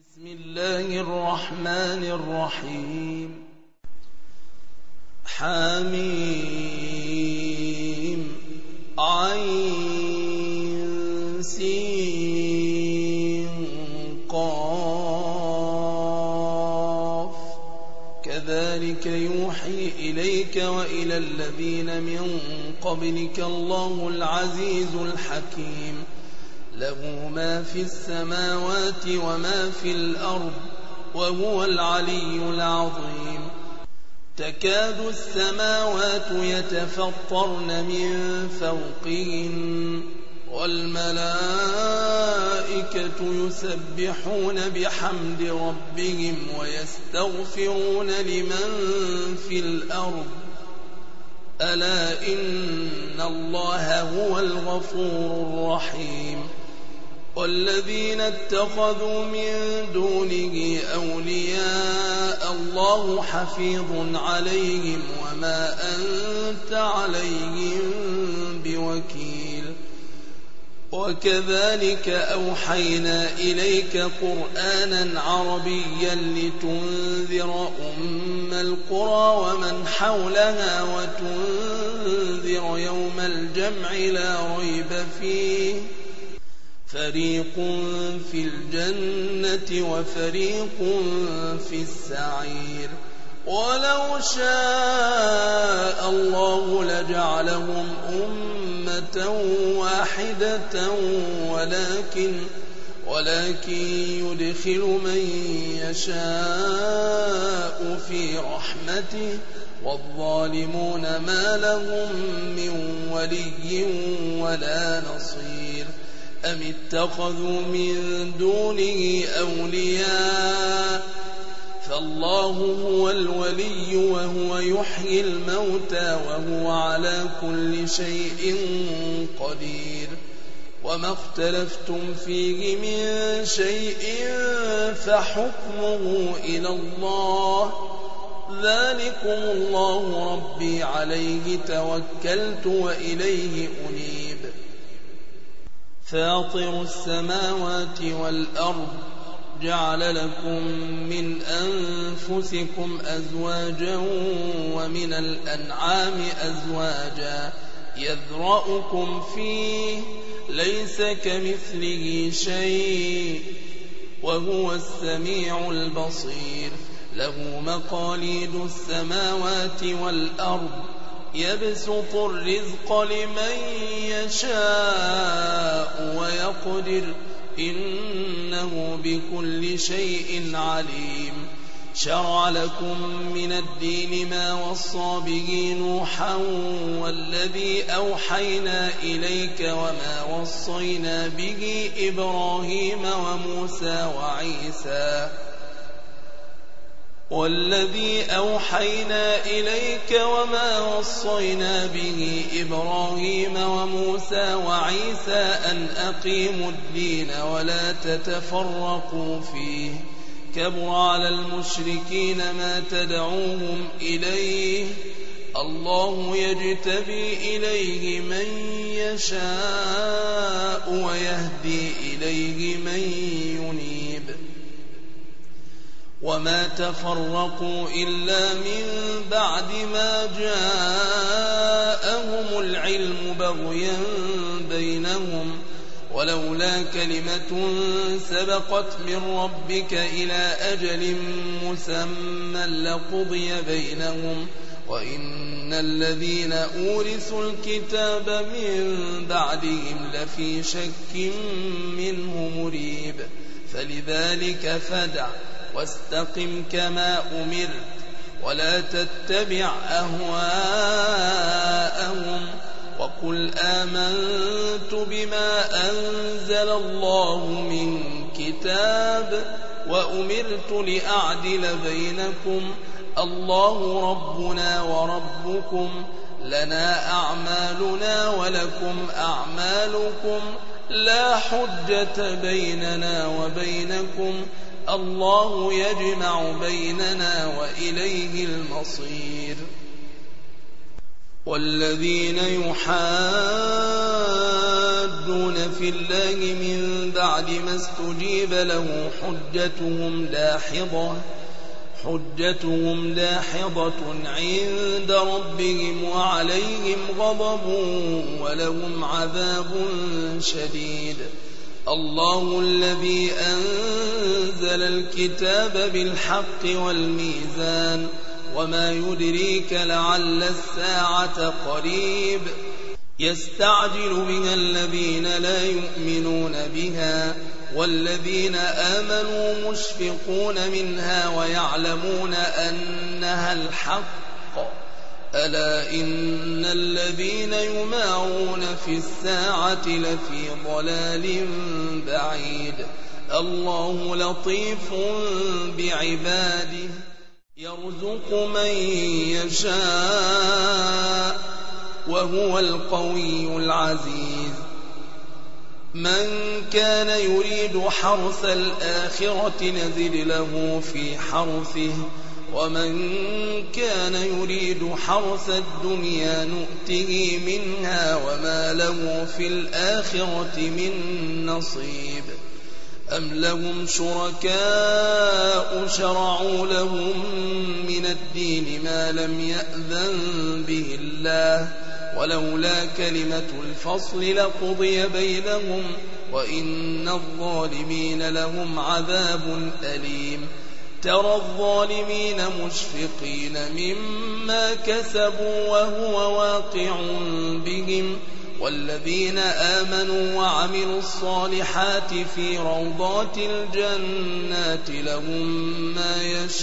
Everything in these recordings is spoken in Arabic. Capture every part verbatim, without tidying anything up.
بسم الله الرحمن الرحيم حميم عين سين قاف كذلك يوحي إليك وإلى الذين من قبلك الله العزيز الحكيم له ما في السماوات وما في الأرض وهو العلي العظيم تكاد السماوات يتفطرن من فوقهن والملائكة يسبحون بحمد ربهم ويستغفرون لمن في الأرض ألا إن الله هو الغفور الرحيم والذين اتخذوا من دونه أولياء الله حفيظ عليهم وما أنت عليهم بوكيل وكذلك أوحينا إليك قرآنا عربيا لتنذر أم القرى ومن حولها وتنذر يوم الجمع لا ريب فيه فريق في الجنة وفريق في السعير ولو شاء الله لجعلهم أمة واحدة ولكن ولكن يدخل من يشاء في رحمته والظالمون ما لهم من ولي ولا نصير أم اتخذوا من دونه أولياء فالله هو الولي وهو يحيي الموتى وهو على كل شيء قدير وما اختلفتم فيه من شيء فحكمه إلى الله ذلكم الله ربي عليه توكلت وإليه أنيب فاطر السماوات والأرض جعل لكم من أنفسكم أزواجا ومن الأنعام أزواجا يذرأكم فيه ليس كمثله شيء وهو السميع البصير له مقاليد السماوات والأرض يبسط الرزق لمن يشاء ويقدر إنه بكل شيء عليم شرع لكم من الدين ما وصى به نوحا والذي أوحينا إليك وما وصينا به إبراهيم وموسى وعيسى والذي أوحينا إليك وما وصينا به إبراهيم وموسى وعيسى أن أقيموا الدين ولا تتفرقوا فيه كبر على المشركين ما تدعوهم إليه الله يجتبي إليه من يشاء ويهدي إليه من ينيب وما تفرقوا إلا من بعد ما جاءهم العلم بغيا بينهم ولولا كلمة سبقت من ربك إلى أجل مسمى لقضي بينهم وإن الذين أورثوا الكتاب من بعدهم لفي شك منه مريب فلذلك فدع واستقم كما أمرت ولا تتبع أهواءهم وقل آمنت بما أنزل الله من كتاب وأمرت لأعدل بينكم الله ربنا وربكم لنا أعمالنا ولكم أعمالكم لا حجة بيننا وبينكم الله يجمع بيننا وإليه المصير والذين يحادون في الله من بعد ما استجيب له حجتهم داحضة حجتهم داحضة عند ربهم وعليهم غضب ولهم عذاب شديد. الله الذي أنزل الكتاب بالحق والميزان وما يدريك لعل الساعة قريب يستعجل بها الذين لا يؤمنون بها والذين آمنوا مشفقون منها ويعلمون أنها الحق ألا إن الذين يمارون في الساعة لفي ضلال بعيد. الله لطيف بعباده يرزق من يشاء وهو القوي العزيز. من كان يريد حرث الآخرة نزد له في حرثه ومن كان يريد حرث الدنيا نؤته منها وما له في الآخرة من نصيب. أم لهم شركاء شرعوا لهم من الدين ما لم يأذن به الله ولولا كلمة الفصل لقضي بينهم وإن الظالمين لهم عذاب أليم. ترى الظالمين مشفقين مما كسبوا وهو واقع بهم والذين آمنوا وعملوا الصالحات في روضات الجنات لهم ما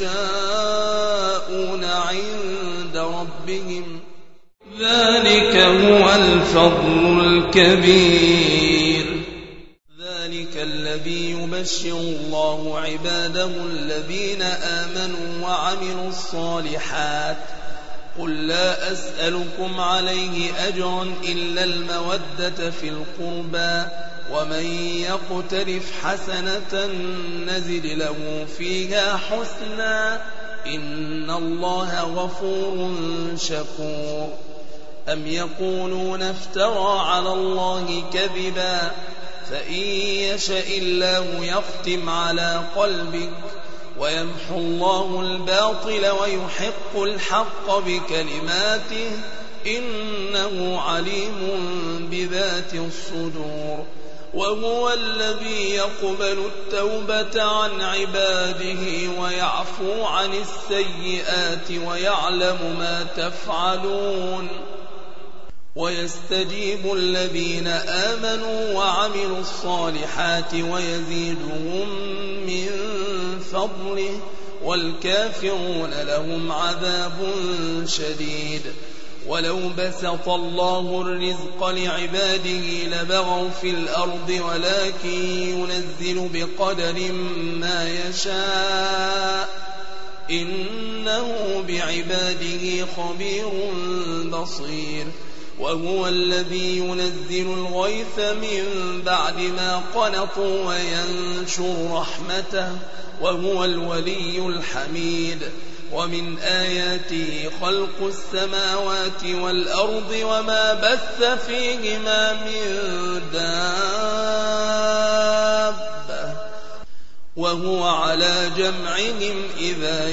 يشاءون عند ربهم ذلك هو الفضل الكبير. ذلك الذي يبشر الله عباده الذين آمنوا وعملوا الصالحات. قل لا أسألكم عليه أجرا إلا المودة في القربى ومن يقترف حسنة نزد له فيها حسنا إن الله غفور شكور. أم يقولون افترى على الله كذبا فإن يشاء الله يختم على قلبك ويمحو الله الباطل ويحق الحق بكلماته إنه عليم بذات الصدور. وهو الذي يقبل التوبة عن عباده ويعفو عن السيئات ويعلم ما تفعلون ويستجيب الذين آمنوا وعملوا الصالحات ويزيدهم من فضله والكافرون لهم عذاب شديد. ولو بسط الله الرزق لعباده لبغوا في الأرض ولكن ينزل بقدر ما يشاء إنه بعباده خبير بصير. وهو الذي ينزل الغيث من بعد ما قنطوا وينشر رحمته وهو الولي الحميد. ومن آياته خلق السماوات والأرض وما بث فيهما من دابة وهو على جمعهم إذا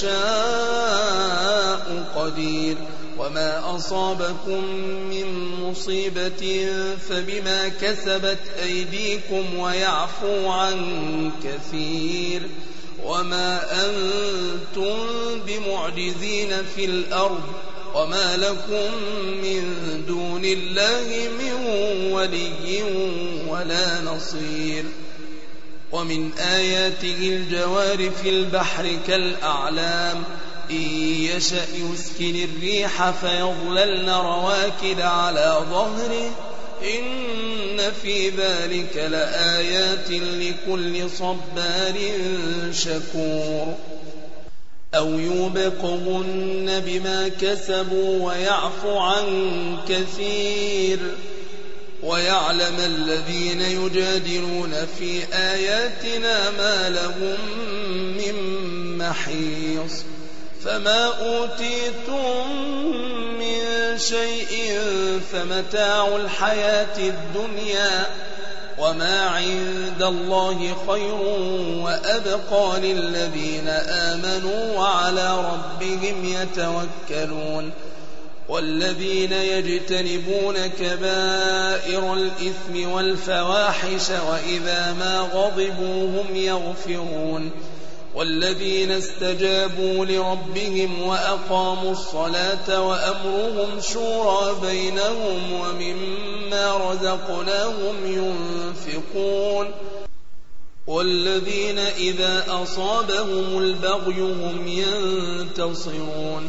يشاء قدير. وما أصابكم من مصيبة فبما كسبت أيديكم ويعفو عن كثير. وما أنتم بمعجزين في الأرض وما لكم من دون الله من ولي ولا نصير. ومن آياته الجوار في البحر كالأعلام إن يشأ يسكن الريح فيظللن رواكد على ظهره إن في ذلك لآيات لكل صبار شكور. أو يوبقهن بما كسبوا ويعفو عن كثير ويعلم الذين يجادلون في آياتنا ما لهم من محيص. فما أوتيتم من شيء فمتاع الحياة الدنيا وما عند الله خير وأبقى للذين آمنوا وعلى ربهم يتوكلون والذين يجتنبون كبائر الإثم والفواحش وإذا ما غضبوا هم يغفرون والذين استجابوا لربهم وأقاموا الصلاة وأمرهم شورى بينهم ومما رزقناهم ينفقون والذين إذا أصابهم البغي هم ينتصرون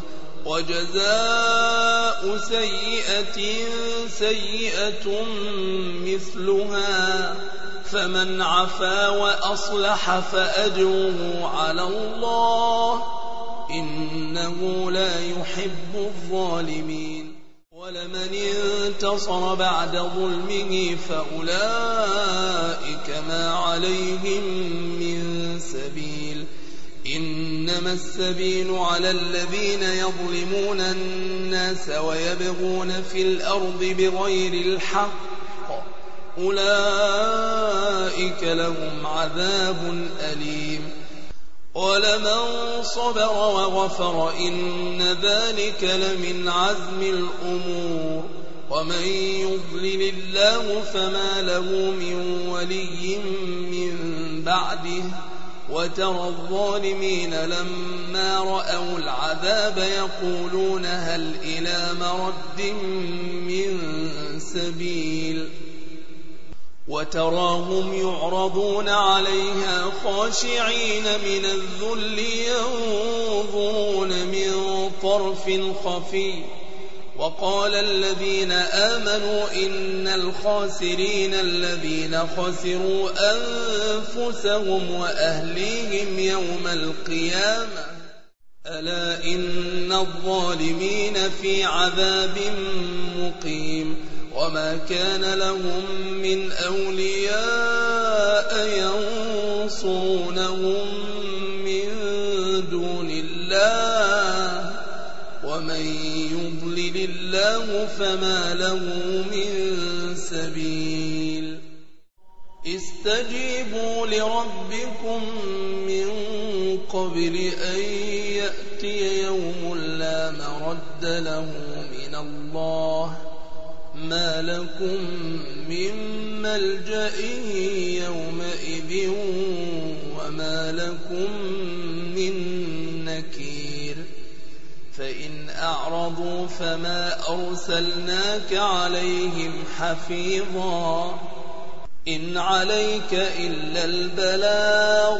وجزاء سيئة سيئة مثلها فمن عفا وأصلح فأجره على الله إنه لا يحب الظالمين ولمن انتصر بعد ظلمه فأولئك ما عليهم من سبيل إنما السبيل على الذين يظلمون الناس ويبغون في الأرض بغير الحق أولئك لهم عذاب أليم ولمن صبر وغفر إن ذلك لمن عزم الأمور ومن يضلل الله فما له من ولي من بعده وترى الظالمين لما رأوا العذاب يقولون هل إلى مرد من سبيل وتراهم يعرضون عليها خاشعين من الذل ينظرون من طرف خفي وقال الذين آمنوا إن الخاسرين الذين خسروا أنفسهم وأهليهم يوم القيامة ألا إن الظالمين في عذاب مقيم وما كان لهم من أولياء ينصرونهم من دون الله ومن يضلل الله فما له من سبيل استجيبوا لربكم من قبل أن يأتي يوم لا مرد له من الله ما لكم من ملجأ يومئذ وما لكم من نكير فإن أعرضوا فما أرسلناك عليهم حفيظا إن عليك إلا البلاغ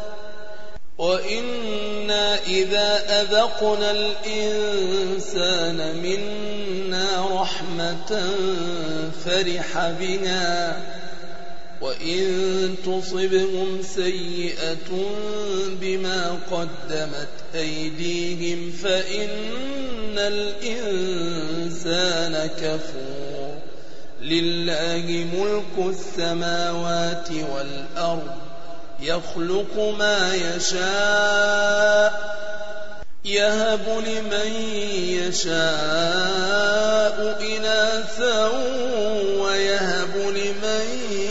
وإنا إذا أذقنا الإنسان منا رحمة فرح بها وإن تصبهم سيئة بما قدمت أيديهم فإن الإنسان كفور لله ملك السماوات والأرض يخلق ما يشاء يهب لمن يشاء إناثا ويهب لمن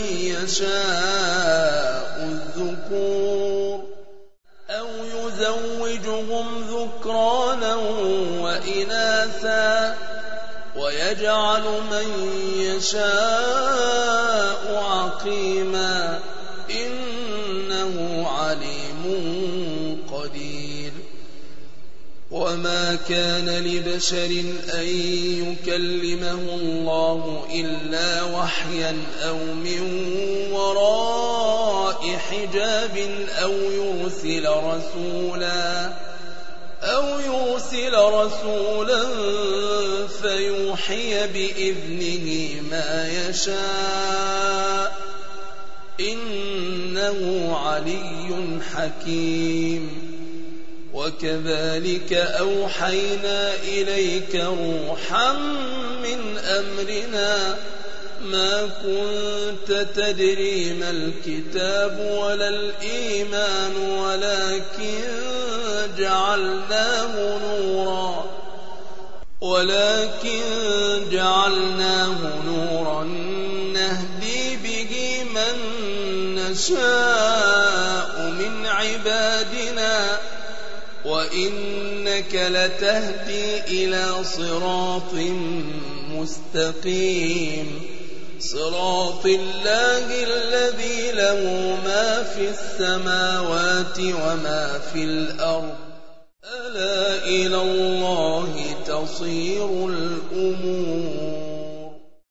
يشاء الذكور أو يزوجهم ذكرانا وإناثا ويجعل من يشاء عقيما إنه عليم قدير وما كان لبشر أن يكلمه الله إلا وحيا أو من وراء حجاب أو يرسل رسولا أو يرسل رسولا فيوحي بإذنه ما يشاء إنه علي حكيم وكذلك أوحينا إليك روحا من أمرنا ما كنت تدري ما الكتاب ولا الإيمان ولكن جعلناه نورا ولكن جعلناه نورا نهدي به من نشاء من عبادنا وإنك لتهدي إلى صراط مستقيم صراط الله الذي له ما في السماوات وما في الأرض ألا إلى الله تصير الأمور.